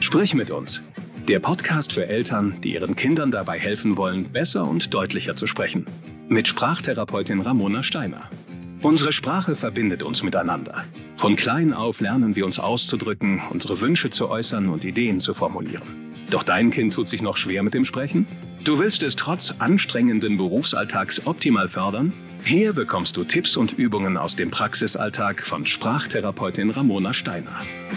Sprich mit uns. Der Podcast für Eltern, die ihren Kindern dabei helfen wollen, besser und deutlicher zu sprechen. Mit Sprachtherapeutin Ramona Steiner. Unsere Sprache verbindet uns miteinander. Von klein auf lernen wir uns auszudrücken, unsere Wünsche zu äußern und Ideen zu formulieren. Doch dein Kind tut sich noch schwer mit dem Sprechen? Du willst es trotz anstrengenden Berufsalltags optimal fördern? Hier bekommst du Tipps und Übungen aus dem Praxisalltag von Sprachtherapeutin Ramona Steiner.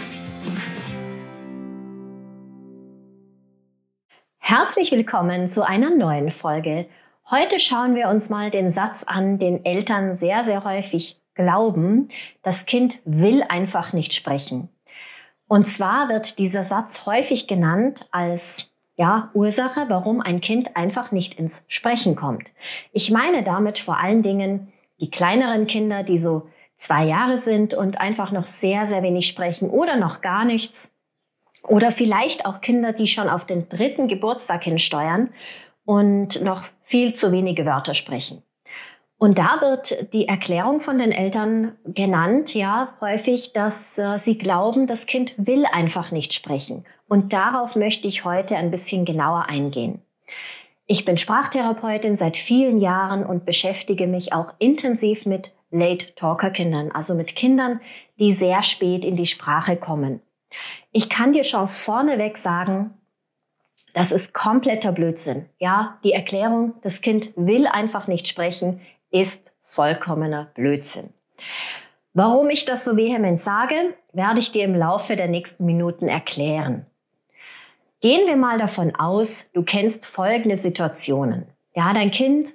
Herzlich willkommen zu einer neuen Folge. Heute schauen wir uns mal den Satz an, den Eltern sehr, sehr häufig glauben: Das Kind will einfach nicht sprechen. Und zwar wird dieser Satz häufig genannt als Ursache, warum ein Kind einfach nicht ins Sprechen kommt. Ich meine damit vor allen Dingen die kleineren Kinder, die so 2 Jahre sind und einfach noch sehr, sehr wenig sprechen oder noch gar nichts. Oder vielleicht auch Kinder, die schon auf den 3. Geburtstag hinsteuern und noch viel zu wenige Wörter sprechen. Und da wird die Erklärung von den Eltern genannt, häufig, dass sie glauben, das Kind will einfach nicht sprechen. Und darauf möchte ich heute ein bisschen genauer eingehen. Ich bin Sprachtherapeutin seit vielen Jahren und beschäftige mich auch intensiv mit Late-Talker-Kindern, also mit Kindern, die sehr spät in die Sprache kommen. Ich kann dir schon vorneweg sagen, das ist kompletter Blödsinn. Ja, die Erklärung, das Kind will einfach nicht sprechen, ist vollkommener Blödsinn. Warum ich das so vehement sage, werde ich dir im Laufe der nächsten Minuten erklären. Gehen wir mal davon aus, du kennst folgende Situationen. Ja, dein Kind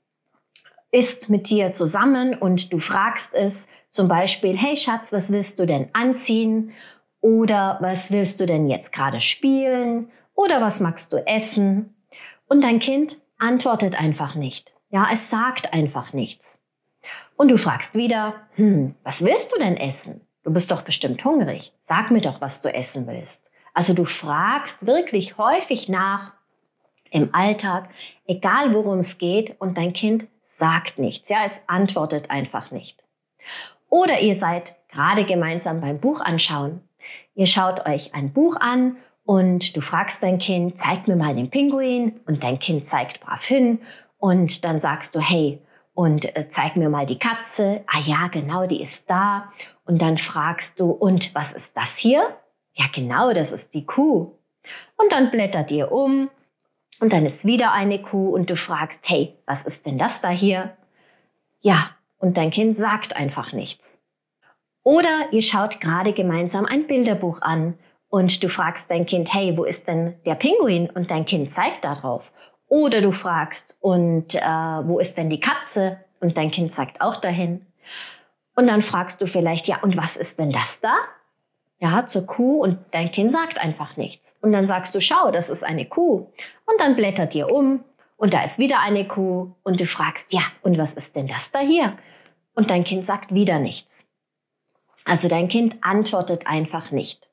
ist mit dir zusammen und du fragst es zum Beispiel: Hey Schatz, was willst du denn anziehen? Oder was willst du denn jetzt gerade spielen? Oder was magst du essen? Und dein Kind antwortet einfach nicht. Ja, es sagt einfach nichts. Und du fragst wieder: Was willst du denn essen? Du bist doch bestimmt hungrig. Sag mir doch, was du essen willst. Also du fragst wirklich häufig nach im Alltag, egal worum es geht, und dein Kind sagt nichts. Ja, es antwortet einfach nicht. Oder ihr seid gerade gemeinsam beim Buch anschauen. Ihr schaut euch ein Buch an und du fragst dein Kind: Zeig mir mal den Pinguin. Und dein Kind zeigt brav hin. Und dann sagst du: Hey, und zeig mir mal die Katze. Ah ja, genau, die ist da. Und dann fragst du: Und was ist das hier? Ja, genau, das ist die Kuh. Und dann blättert ihr um und dann ist wieder eine Kuh und du fragst: Hey, was ist denn das da hier? Ja, und dein Kind sagt einfach nichts. Oder ihr schaut gerade gemeinsam ein Bilderbuch an und du fragst dein Kind: Hey, wo ist denn der Pinguin? Und dein Kind zeigt da drauf. Oder du fragst: Und wo ist denn die Katze? Und dein Kind zeigt auch dahin. Und dann fragst du vielleicht: Ja, und was ist denn das da? Ja, zur Kuh, und dein Kind sagt einfach nichts. Und dann sagst du: Schau, das ist eine Kuh. Und dann blättert ihr um und da ist wieder eine Kuh und du fragst: Ja, und was ist denn das da hier? Und dein Kind sagt wieder nichts. Also dein Kind antwortet einfach nicht.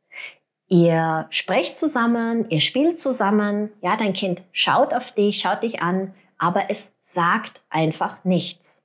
Ihr sprecht zusammen, ihr spielt zusammen, ja, dein Kind schaut auf dich, schaut dich an, aber es sagt einfach nichts.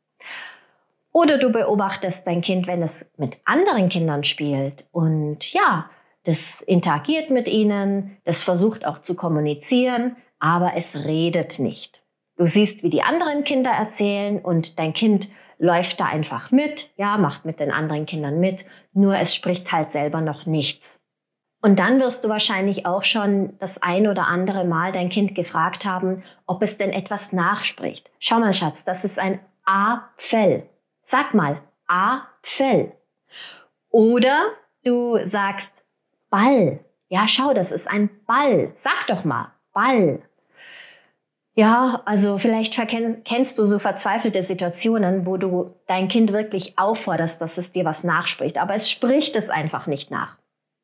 Oder du beobachtest dein Kind, wenn es mit anderen Kindern spielt und das interagiert mit ihnen, das versucht auch zu kommunizieren, aber es redet nicht. Du siehst, wie die anderen Kinder erzählen und dein Kind läuft da einfach mit, macht mit den anderen Kindern mit, nur es spricht halt selber noch nichts. Und dann wirst du wahrscheinlich auch schon das ein oder andere Mal dein Kind gefragt haben, ob es denn etwas nachspricht. Schau mal, Schatz, das ist ein Apfel. Sag mal, Apfel. Oder du sagst Ball. Ja, schau, das ist ein Ball. Sag doch mal, Ball. Ja, also vielleicht kennst du so verzweifelte Situationen, wo du dein Kind wirklich aufforderst, dass es dir was nachspricht, aber es spricht es einfach nicht nach.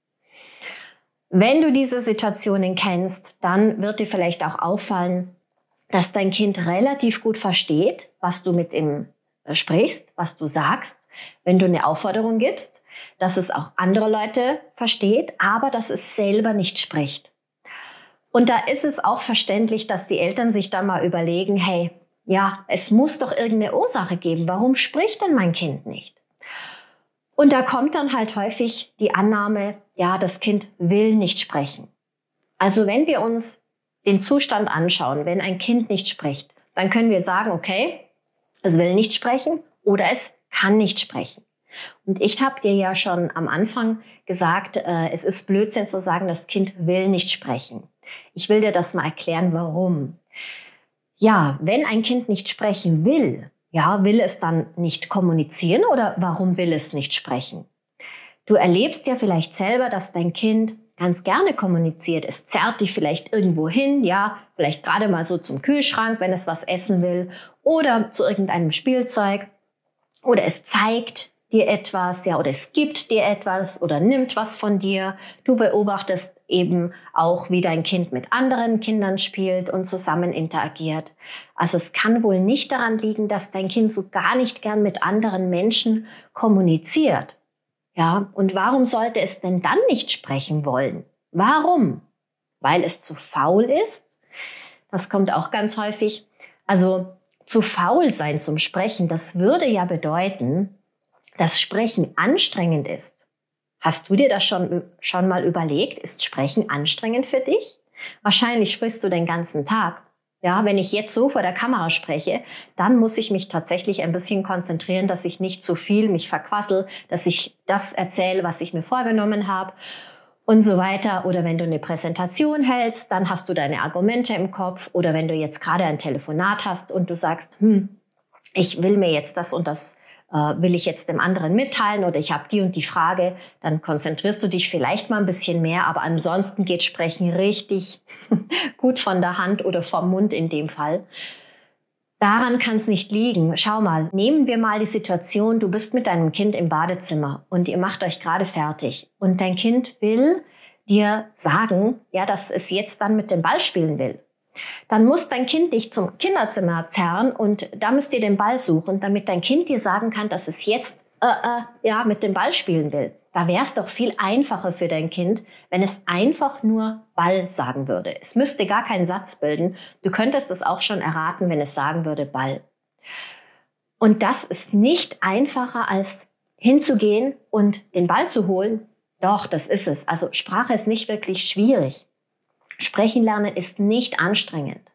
Wenn du diese Situationen kennst, dann wird dir vielleicht auch auffallen, dass dein Kind relativ gut versteht, was du mit ihm sprichst, was du sagst, wenn du eine Aufforderung gibst, dass es auch andere Leute versteht, aber dass es selber nicht spricht. Und da ist es auch verständlich, dass die Eltern sich dann mal überlegen: Hey, es muss doch irgendeine Ursache geben. Warum spricht denn mein Kind nicht? Und da kommt dann halt häufig die Annahme: Das Kind will nicht sprechen. Also wenn wir uns den Zustand anschauen, wenn ein Kind nicht spricht, dann können wir sagen, okay, es will nicht sprechen oder es kann nicht sprechen. Und ich habe dir ja schon am Anfang gesagt, es ist Blödsinn zu sagen, das Kind will nicht sprechen. Ich will dir das mal erklären, warum. Ja, wenn ein Kind nicht sprechen will, ja, will es dann nicht kommunizieren oder warum will es nicht sprechen? Du erlebst ja vielleicht selber, dass dein Kind ganz gerne kommuniziert. Es zerrt dich vielleicht irgendwo hin, ja, vielleicht gerade mal so zum Kühlschrank, wenn es was essen will oder zu irgendeinem Spielzeug oder es zeigt dir etwas, ja, oder es gibt dir etwas oder nimmt was von dir. Du beobachtest eben auch, wie dein Kind mit anderen Kindern spielt und zusammen interagiert. Also es kann wohl nicht daran liegen, dass dein Kind so gar nicht gern mit anderen Menschen kommuniziert. Ja, und warum sollte es denn dann nicht sprechen wollen? Warum? Weil es zu faul ist? Das kommt auch ganz häufig. Also zu faul sein zum Sprechen, das würde ja bedeuten, dass Sprechen anstrengend ist. Hast du dir das schon mal überlegt? Ist Sprechen anstrengend für dich? Wahrscheinlich sprichst du den ganzen Tag. Ja, wenn ich jetzt so vor der Kamera spreche, dann muss ich mich tatsächlich ein bisschen konzentrieren, dass ich nicht zu viel mich verquassel, dass ich das erzähle, was ich mir vorgenommen habe und so weiter. Oder wenn du eine Präsentation hältst, dann hast du deine Argumente im Kopf. Oder wenn du jetzt gerade ein Telefonat hast und du sagst, ich will mir jetzt das und das will ich jetzt dem anderen mitteilen oder ich habe die und die Frage, dann konzentrierst du dich vielleicht mal ein bisschen mehr, aber ansonsten geht Sprechen richtig gut von der Hand oder vom Mund in dem Fall. Daran kann es nicht liegen. Schau mal, nehmen wir mal die Situation, du bist mit deinem Kind im Badezimmer und ihr macht euch gerade fertig und dein Kind will dir sagen, ja, dass es jetzt dann mit dem Ball spielen will. Dann muss dein Kind dich zum Kinderzimmer zerren und da müsst ihr den Ball suchen, damit dein Kind dir sagen kann, dass es jetzt mit dem Ball spielen will. Da wäre es doch viel einfacher für dein Kind, wenn es einfach nur Ball sagen würde. Es müsste gar keinen Satz bilden. Du könntest es auch schon erraten, wenn es sagen würde Ball. Und das ist nicht einfacher, als hinzugehen und den Ball zu holen. Doch, das ist es. Also Sprache ist nicht wirklich schwierig. Sprechen lernen ist nicht anstrengend.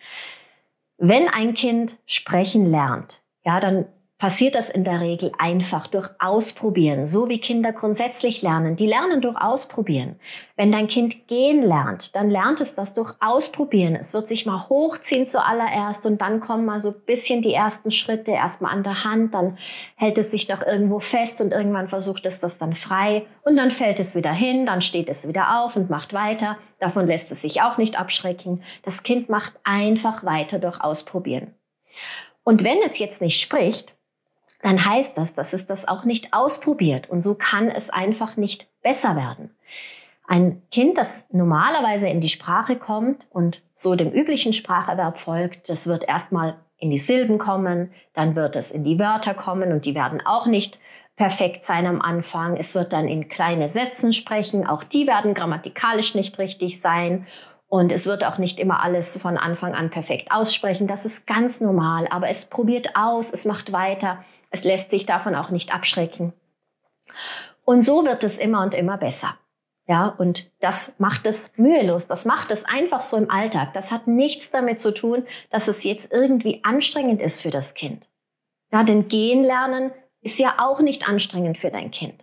Wenn ein Kind sprechen lernt, ja, dann passiert das in der Regel einfach durch Ausprobieren, so wie Kinder grundsätzlich lernen. Die lernen durch Ausprobieren. Wenn dein Kind gehen lernt, dann lernt es das durch Ausprobieren. Es wird sich mal hochziehen zuallererst und dann kommen mal so ein bisschen die ersten Schritte, erstmal an der Hand, dann hält es sich doch irgendwo fest und irgendwann versucht es das dann frei und dann fällt es wieder hin, dann steht es wieder auf und macht weiter. Davon lässt es sich auch nicht abschrecken. Das Kind macht einfach weiter durch Ausprobieren. Und wenn es jetzt nicht spricht, dann heißt das, dass es das auch nicht ausprobiert. Und so kann es einfach nicht besser werden. Ein Kind, das normalerweise in die Sprache kommt und so dem üblichen Spracherwerb folgt, das wird erstmal in die Silben kommen, dann wird es in die Wörter kommen und die werden auch nicht perfekt sein am Anfang. Es wird dann in kleine Sätzen sprechen, auch die werden grammatikalisch nicht richtig sein. Und es wird auch nicht immer alles von Anfang an perfekt aussprechen. Das ist ganz normal, aber es probiert aus, es macht weiter. Es lässt sich davon auch nicht abschrecken. Und so wird es immer und immer besser. Ja, und das macht es mühelos. Das macht es einfach so im Alltag. Das hat nichts damit zu tun, dass es jetzt irgendwie anstrengend ist für das Kind. Ja, denn gehen lernen ist ja auch nicht anstrengend für dein Kind.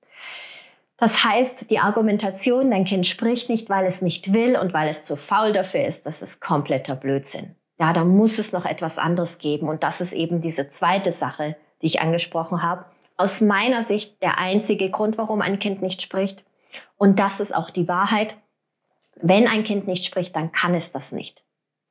Das heißt, die Argumentation, dein Kind spricht nicht, weil es nicht will und weil es zu faul dafür ist, das ist kompletter Blödsinn. Ja, da muss es noch etwas anderes geben. Und das ist eben diese zweite Sache, die ich angesprochen habe. Aus meiner Sicht der einzige Grund, warum ein Kind nicht spricht. Und das ist auch die Wahrheit. Wenn ein Kind nicht spricht, dann kann es das nicht.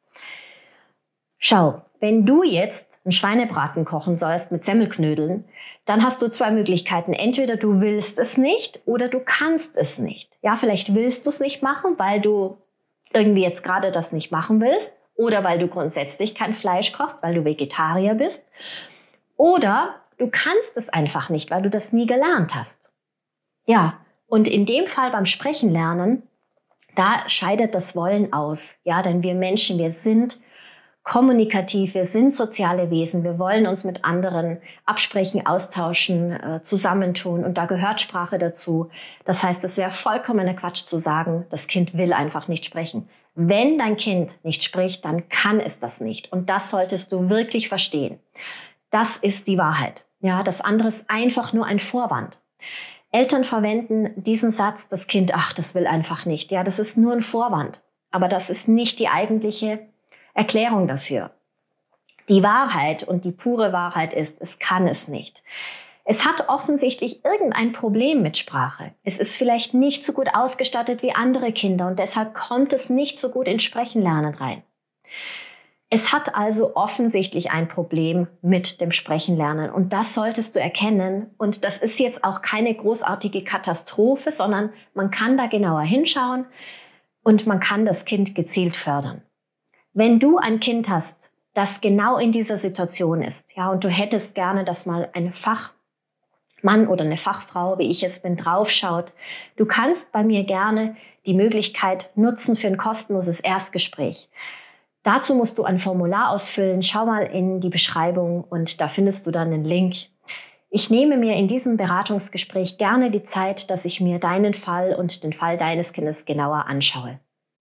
Schau, wenn du jetzt einen Schweinebraten kochen sollst mit Semmelknödeln, dann hast du zwei Möglichkeiten. Entweder du willst es nicht oder du kannst es nicht. Ja, vielleicht willst du es nicht machen, weil du irgendwie jetzt gerade das nicht machen willst oder weil du grundsätzlich kein Fleisch kochst, weil du Vegetarier bist. Oder du kannst es einfach nicht, weil du das nie gelernt hast. Ja, und in dem Fall beim Sprechen lernen, da scheidet das Wollen aus. Ja, denn wir Menschen, wir sind kommunikativ, wir sind soziale Wesen, wir wollen uns mit anderen absprechen, austauschen, zusammentun und da gehört Sprache dazu. Das heißt, es wäre vollkommener Quatsch zu sagen, das Kind will einfach nicht sprechen. Wenn dein Kind nicht spricht, dann kann es das nicht und das solltest du wirklich verstehen. Das ist die Wahrheit. Ja, das andere ist einfach nur ein Vorwand. Eltern verwenden diesen Satz, das Kind, das will einfach nicht. Ja, das ist nur ein Vorwand, aber das ist nicht die eigentliche Erklärung dafür. Die Wahrheit und die pure Wahrheit ist, es kann es nicht. Es hat offensichtlich irgendein Problem mit Sprache. Es ist vielleicht nicht so gut ausgestattet wie andere Kinder und deshalb kommt es nicht so gut ins Sprechenlernen rein. Es hat also offensichtlich ein Problem mit dem Sprechenlernen und das solltest du erkennen. Und das ist jetzt auch keine großartige Katastrophe, sondern man kann da genauer hinschauen und man kann das Kind gezielt fördern. Wenn du ein Kind hast, das genau in dieser Situation ist, ja, und du hättest gerne, dass mal ein Fachmann oder eine Fachfrau, wie ich es bin, draufschaut, du kannst bei mir gerne die Möglichkeit nutzen für ein kostenloses Erstgespräch. Dazu musst du ein Formular ausfüllen. Schau mal in die Beschreibung und da findest du dann einen Link. Ich nehme mir in diesem Beratungsgespräch gerne die Zeit, dass ich mir deinen Fall und den Fall deines Kindes genauer anschaue.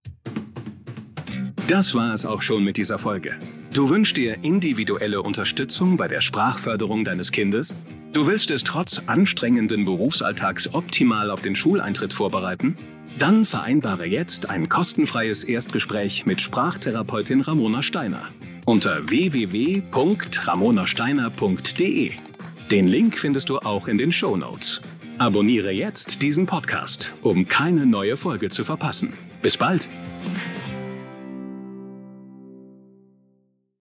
Das war es auch schon mit dieser Folge. Du wünschst dir individuelle Unterstützung bei der Sprachförderung deines Kindes? Du willst es trotz anstrengenden Berufsalltags optimal auf den Schuleintritt vorbereiten? Dann vereinbare jetzt ein kostenfreies Erstgespräch mit Sprachtherapeutin Ramona Steiner unter www.ramonasteiner.de. Den Link findest du auch in den Shownotes. Abonniere jetzt diesen Podcast, um keine neue Folge zu verpassen. Bis bald!